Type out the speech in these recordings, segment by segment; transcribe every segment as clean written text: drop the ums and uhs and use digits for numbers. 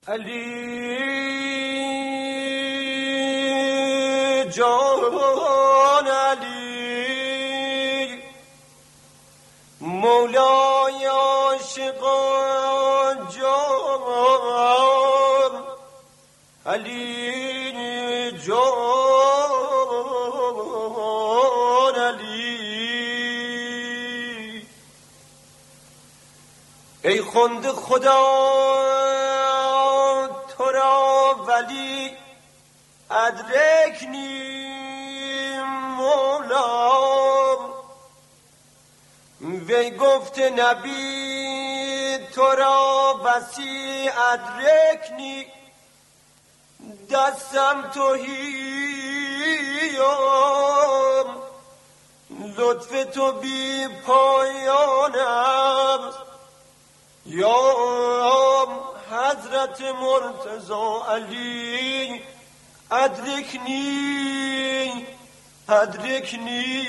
علی جان علی مولای عاشقان جان علی جان علی ای خنده خدا تو را ولی ادرکنی مولا وی گفت نبی تو را بسی ادرکنی دستم توهیم لطف تو بی پایانم یا حضرت مرتضی علی ادرکنی ادرکنی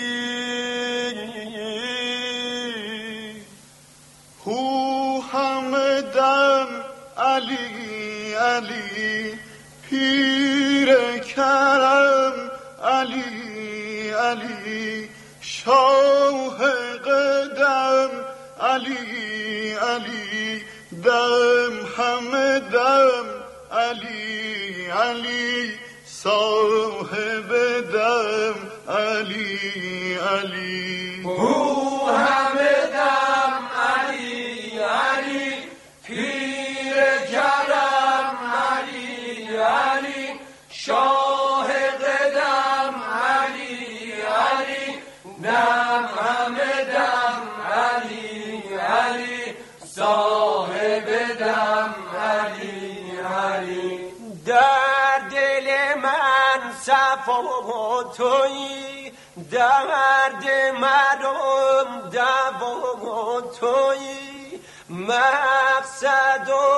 هو همدم علی علی پیر کرم علی علی شاه قدم علی علی دم همدم علی علی صاحب دم علی علی هو همدم علی علی پیر کرم علی علی شاه قدم علی علی دم همدم علی علی صاحب دم علی علی در دل من صفا تویی درد مردم دوا تویی مقصد و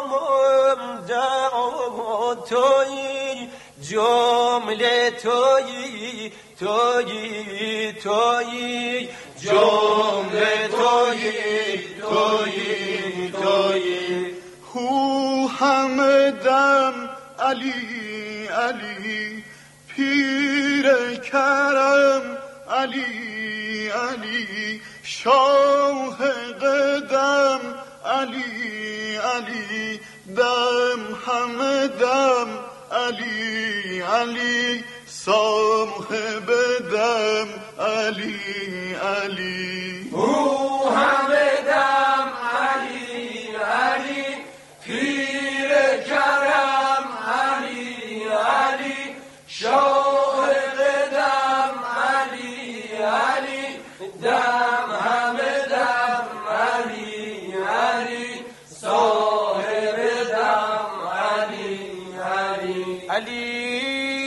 مبدأ تویی جمله تویی تویی تویی جمله تویی تویی تویی هو همدم علی علی پیر کرم علی علی شاه قدم علی علی دم همدم علی علی صاحب دم علی علی او همدم علی علی پیر کرم علی علی شاه قدم علی علی دم همدم علی علی صاحب دم علی علی علی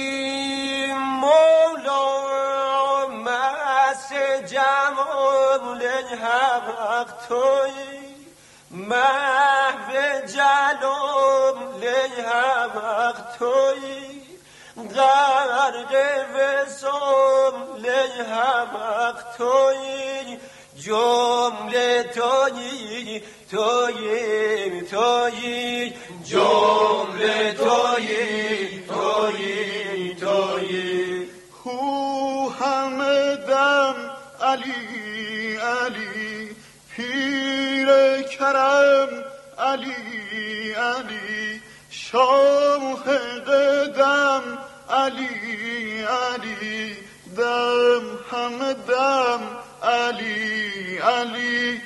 مولا مست جمال حق تویی محو جلال حق تویی غرق وصال حق تویی جمله تویی تویی تویی جمله تویی تویی تویی هو همدم علی علی پیر کرم علی علی شاه قدم علی علی دم همدم علی علی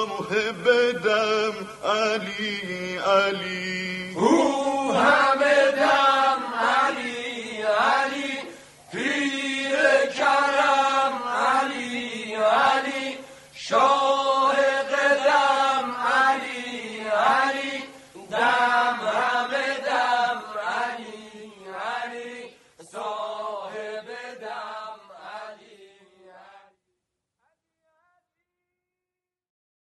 صاحب دم علی علی او همه